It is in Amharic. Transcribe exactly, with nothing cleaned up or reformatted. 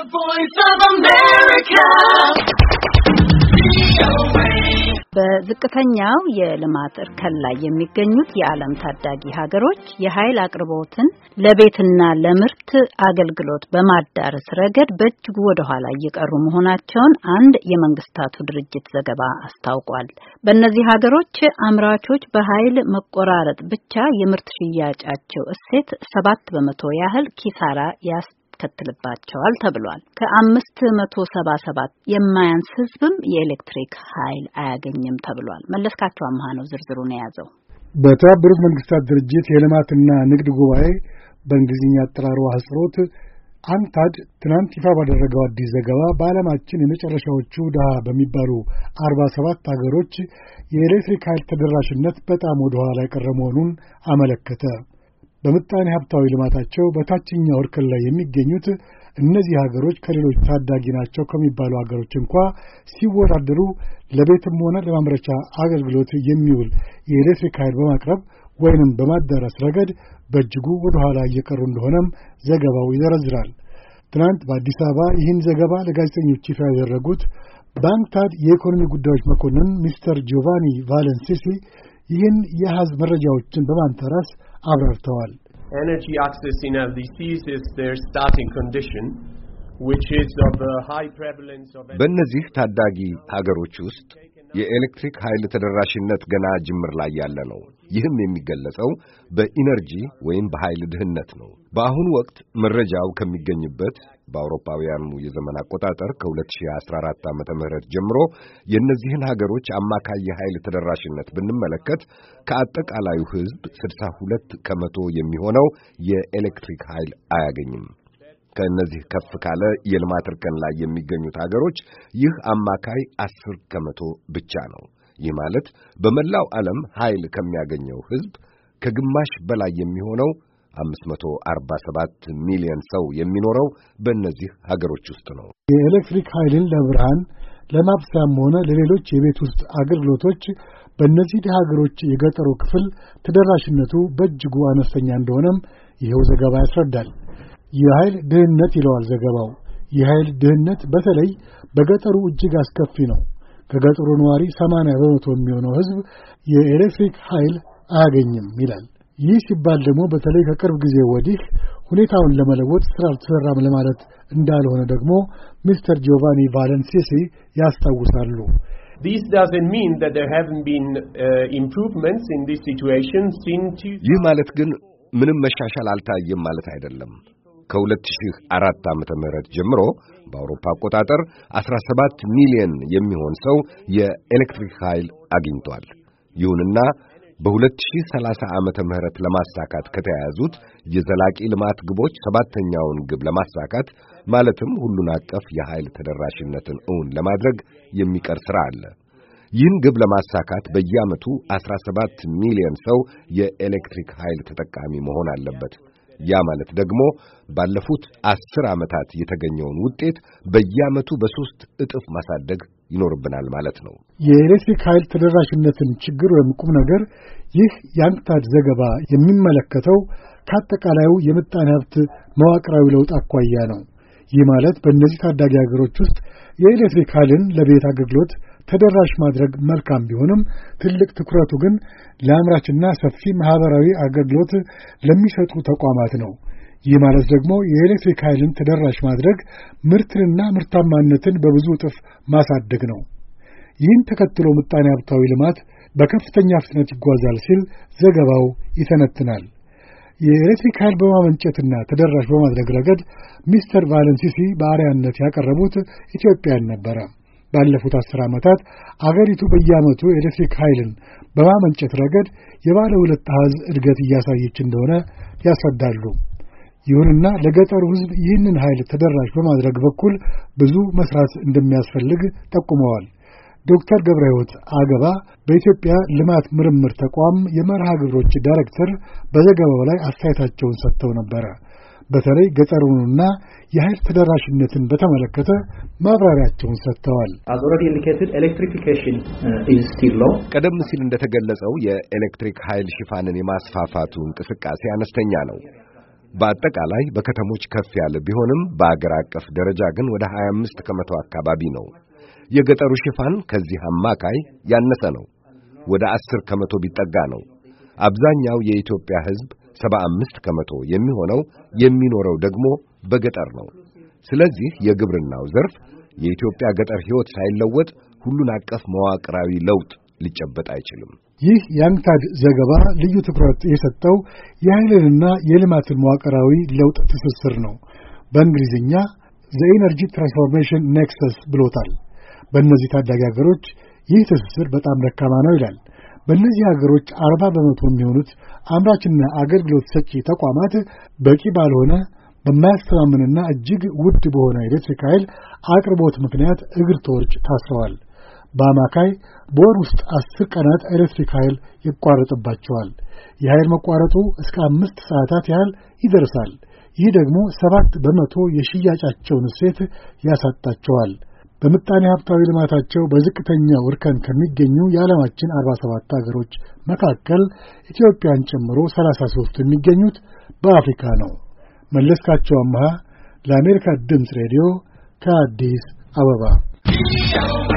Voice of America. በዝቅተኛው የልማት እርከን ላይ የሚገኙት የዓለም ታዳጊ ሀገሮች የኃይል አቅርቦትን ለቤትና ለምርት አገልግሎት በማዳረስ ረገድ በእጅጉ ወደ ኋላ እየቀሩ መሆናቸውን አንድ የመንግስታቱ ድርጅት ዘገባ አስታውቋል። በእነዚህ ሀገሮች አምራቾች በኃይል መቆራረጥ ብቻ የምርት ሽያጫቸው እሴት ሰባት በመቶ ያህል ኪሳራ ያስ ከትልባቸዋል ተብሏል። ከአምስት መቶ ሰባ ሰባት የማያንስ ህዝብም የኤሌክትሪክ ኃይል አያገኝም ተብሏል። መለስካቸው አማሃ ነው ዝርዝሩን የያዘው። በተባበሩት መንግስታት ድርጅት የልማትና ንግድ ጉባኤ በእንግሊዝኛ አጠራሩ አህጽሮት አንታድ ትናንት ይፋ ባደረገው አዲስ ዘገባ በዓለማችን የመጨረሻዎቹ ድሃ በሚባሉ አርባ ሰባት ሀገሮች የኤሌክትሪክ ኃይል ተደራሽነት በጣም ወደ ኋላ የቀረ መሆኑን አመለከተ። በምጣኔ ሀብታዊ ልማታቸው በታችኛው እርከን ላይ የሚገኙት እነዚህ ሀገሮች ከሌሎች ታዳጊ ናቸው ከሚባሉ ሀገሮች እንኳ ሲወዳደሩ ለቤትም ሆነ ለማምረቻ አገልግሎት የሚውል የኤሌክትሪክ ኃይል በማቅረብ ወይንም በማዳረስ ረገድ በእጅጉ ወደ ኋላ እየቀሩ እንደሆነም ዘገባው ይዘረዝራል። ትናንት በአዲስ አበባ ይህን ዘገባ ለጋዜጠኞች ይፋ ያደረጉት በአንታድ የኢኮኖሚ ጉዳዮች መኮንን ሚስተር ጂዮቫኒ ቫለንሲሲ ይህን የአሃዝ መረጃዎችን በማንተራስ አብራርተዋል። Energy access in L D Cs is their starting condition, which is of a high prevalence of በእነዚህ ታዳጊ ሀገሮች ውስጥ የኤሌክትሪክ ኃይል ተደራሽነት ገና ጅምር ላይ ያለ ነው። ይህም የሚገለጸው በኢነርጂ ወይም በኃይል ድህነት ነው። በአሁኑ ወቅት መረጃው ከሚገኝበት በአውሮፓውያኑ የዘመን አቆጣጠር ከሁለት ሺህ አስራ አራት ዓመተ ምህረት ጀምሮ የእነዚህን ሀገሮች አማካይ የኃይል ተደራሽነት ብንመለከት ከአጠቃላዩ ሕዝብ ስልሳ ሁለት ከመቶ የሚሆነው የኤሌክትሪክ ኃይል አያገኝም። ከእነዚህ ከፍ ካለ የልማት እርከን ላይ የሚገኙት ሀገሮች ይህ አማካይ አስር ከመቶ ብቻ ነው። ይህ ማለት በመላው ዓለም ኃይል ከሚያገኘው ሕዝብ ከግማሽ በላይ የሚሆነው አምስት መቶ አርባ ሰባት ሚሊዮን ሰው የሚኖረው በእነዚህ ሀገሮች ውስጥ ነው። የኤሌክትሪክ ኃይልን ለብርሃን ለማብሰያም ሆነ ለሌሎች የቤት ውስጥ አገልግሎቶች በእነዚህ ሀገሮች የገጠሩ ክፍል ተደራሽነቱ በእጅጉ አነስተኛ እንደሆነም ይኸው ዘገባ ያስረዳል። የኃይል ድህነት ይለዋል ዘገባው። የኃይል ድህነት በተለይ በገጠሩ እጅግ አስከፊ ነው። ከገጠሩ ነዋሪ ሰማንያ በመቶ የሚሆነው ሕዝብ የኤሌክትሪክ ኃይል አያገኝም ይላል። ይህ ሲባል ደግሞ በተለይ ከቅርብ ጊዜ ወዲህ ሁኔታውን ለመለወጥ ስራ አልተሰራም ለማለት እንዳልሆነ ደግሞ ሚስተር ጂዮቫኒ ቫለንሲሲ ያስታውሳሉ። This doesn't mean that there haven't been uh, improvements in this situation since ይህ ማለት ግን ምንም መሻሻል አልታየም ማለት አይደለም። ከሁለት ሺህ አራት ዓመተ ምህረት ጀምሮ በአውሮፓ አቆጣጠር አስራ ሰባት ሚሊዮን የሚሆን ሰው የኤሌክትሪክ ኃይል አግኝቷል። ይሁንና በሁለት ሺህ ሰላሳ ዓመተ ምህረት ለማሳካት ከተያያዙት የዘላቂ ልማት ግቦች ሰባተኛውን ግብ ለማሳካት ማለትም ሁሉን አቀፍ የኃይል ተደራሽነትን እውን ለማድረግ የሚቀር ሥራ አለ። ይህን ግብ ለማሳካት በየዓመቱ አስራ ሰባት ሚሊዮን ሰው የኤሌክትሪክ ኃይል ተጠቃሚ መሆን አለበት። ያ ማለት ደግሞ ባለፉት አስር ዓመታት የተገኘውን ውጤት በየዓመቱ በሶስት እጥፍ ማሳደግ ይኖርብናል ማለት ነው። የኤሌክትሪክ ኃይል ተደራሽነትን ችግር ወይም ቁም ነገር ይህ የአንታድ ዘገባ የሚመለከተው ከአጠቃላዩ የምጣኔ ሀብት መዋቅራዊ ለውጥ አኳያ ነው። ይህ ማለት በእነዚህ ታዳጊ ሀገሮች ውስጥ የኤሌክትሪክ ኃይልን ለቤት አገልግሎት ተደራሽ ማድረግ መልካም ቢሆንም ትልቅ ትኩረቱ ግን ለአምራችና ሰፊ ማህበራዊ አገልግሎት ለሚሰጡ ተቋማት ነው። ይህ ማለት ደግሞ የኤሌክትሪክ ኃይልን ተደራሽ ማድረግ ምርትንና ምርታማነትን በብዙ እጥፍ ማሳደግ ነው። ይህን ተከትሎ ምጣኔ ሀብታዊ ልማት በከፍተኛ ፍጥነት ይጓዛል ሲል ዘገባው ይተነትናል። የኤሌክትሪክ ኃይል በማመንጨትና ተደራሽ በማድረግ ረገድ ሚስተር ቫለንሲሲ በአርአያነት ያቀረቡት ኢትዮጵያን ነበረ። ባለፉት አስር ዓመታት አገሪቱ በየዓመቱ ኤሌክትሪክ ኃይልን በማመንጨት ረገድ የባለ ሁለት አሃዝ እድገት እያሳየች እንደሆነ ያስረዳሉ። ይሁንና ለገጠሩ ሕዝብ ይህንን ኃይል ተደራሽ በማድረግ በኩል ብዙ መስራት እንደሚያስፈልግ ጠቁመዋል። ዶክተር ገብረሕይወት አገባ በኢትዮጵያ ልማት ምርምር ተቋም የመርሃ ግብሮች ዳይሬክተር በዘገባው ላይ አስተያየታቸውን ሰጥተው ነበረ። በተለይ ገጠሩንና የኃይል ተደራሽነትን በተመለከተ ማብራሪያቸውን ሰጥተዋል። As already indicated, electrification uh, is still low. ቀደም ሲል እንደተገለጸው የኤሌክትሪክ ኃይል ሽፋንን የማስፋፋቱ እንቅስቃሴ አነስተኛ ነው። በአጠቃላይ በከተሞች ከፍ ያለ ቢሆንም በአገር አቀፍ ደረጃ ግን ወደ ሀያ አምስት ከመቶ አካባቢ ነው። የገጠሩ ሽፋን ከዚህ አማካይ ያነሰ ነው፣ ወደ አስር ከመቶ ቢጠጋ ነው። አብዛኛው የኢትዮጵያ ሕዝብ ሰባ አምስት ከመቶ የሚሆነው የሚኖረው ደግሞ በገጠር ነው። ስለዚህ የግብርናው ዘርፍ የኢትዮጵያ ገጠር ሕይወት ሳይለወጥ ሁሉን አቀፍ መዋቅራዊ ለውጥ ሊጨበጥ አይችልም። ይህ የአንክታድ ዘገባ ልዩ ትኩረት የሰጠው የኃይልንና የልማትን መዋቅራዊ ለውጥ ትስስር ነው። በእንግሊዝኛ ዘ ኢነርጂ ትራንስፎርሜሽን ኔክሰስ ብሎታል። በእነዚህ ታዳጊ ሀገሮች ይህ ትስስር በጣም ደካማ ነው ይላል። በእነዚህ ሀገሮች አርባ በመቶ የሚሆኑት አምራችና አገልግሎት ሰጪ ተቋማት በቂ ባልሆነ በማያስተማምንና እጅግ ውድ በሆነ ኤሌክትሪክ ኃይል አቅርቦት ምክንያት እግር ተወርጭ ታስረዋል። በአማካይ በወር ውስጥ አስር ቀናት ኤሌክትሪክ ኃይል ይቋረጥባቸዋል። የኃይል መቋረጡ እስከ አምስት ሰዓታት ያህል ይደርሳል። ይህ ደግሞ ሰባት በመቶ የሽያጫቸውን እሴት ያሳጣቸዋል። በምጣኔ ሀብታዊ ልማታቸው በዝቅተኛው እርከን ከሚገኙ የዓለማችን አርባ ሰባት ሀገሮች መካከል ኢትዮጵያን ጨምሮ ሰላሳ ሦስት የሚገኙት በአፍሪካ ነው። መለስካቸው አምሃ ለአሜሪካ ድምፅ ሬዲዮ ከአዲስ አበባ